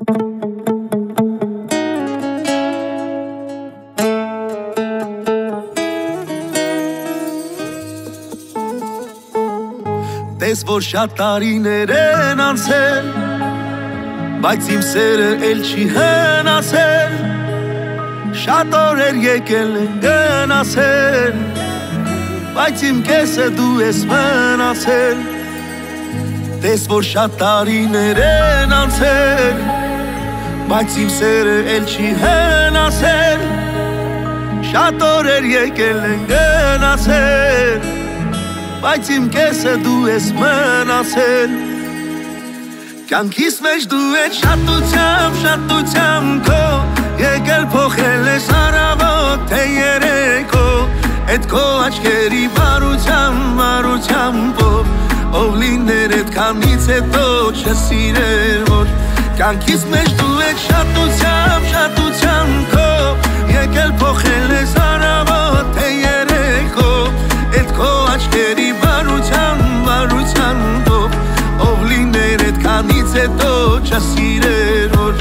Տես որ շատ տարիներ են անցել, բայց իմ սերը էլ չի հնացել, շատ օրեր եկել են գնացել, բայց իմ կեսը դու ես մնացել։ Տես որ շատ տարիներ են անցել, բայց իմ սերը էլ չի հնացել, շատ օրեր եկել են գնացել, բայց իմ կեսը դու ես մնացել։ Կյանքիս մեջ դու ես շատությամբ քո, եկել փոխել ես առավոտ թե երեկո, էդ քո աչքերի բարությամբ ով լիներ այդքանից հետո չսիրեր որ։ Կյանքիս մեջ դու ես շատությամբ քո, եկել փոխել ես առավոտ թե երեկո, էդ քո աչքերի բարությամբ ով լիներ այդքանից հետո չսիրեր որ։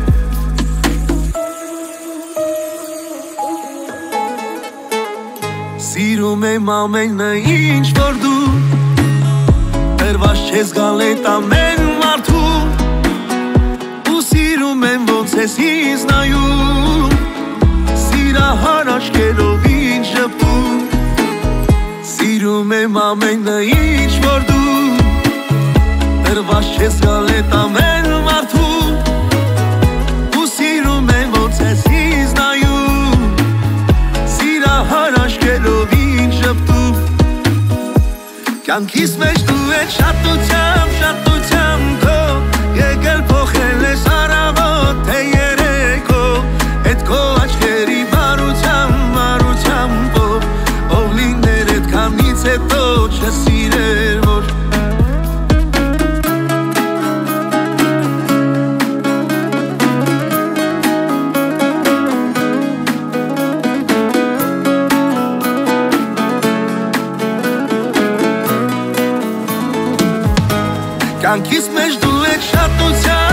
Սիրում եմ ամենը ինչ որ դու Տերված չես գալ էդ ամեն մարդու Ու սիրում եմ ոնց ես ինձ նայում Սիրահար աչքերով ինձ ժպտում Սիրում եմ ամենը ինչ որ դու Տերված չես գալ էդ ամեն մարդու Ու սիրում եմ ոնց ես ինձ նայում Սիրահար աչքերով ինձ ժպտում Կյանքիս մեջ դու ես շատությամբ քո Եկել փոխել ես առավոտ թե երեկո Էդ քո աչքերի բարությամբ ով լիներ այդքանից հետո չսիրեր որ Կյանքիս մեջ դու ես շատությամբ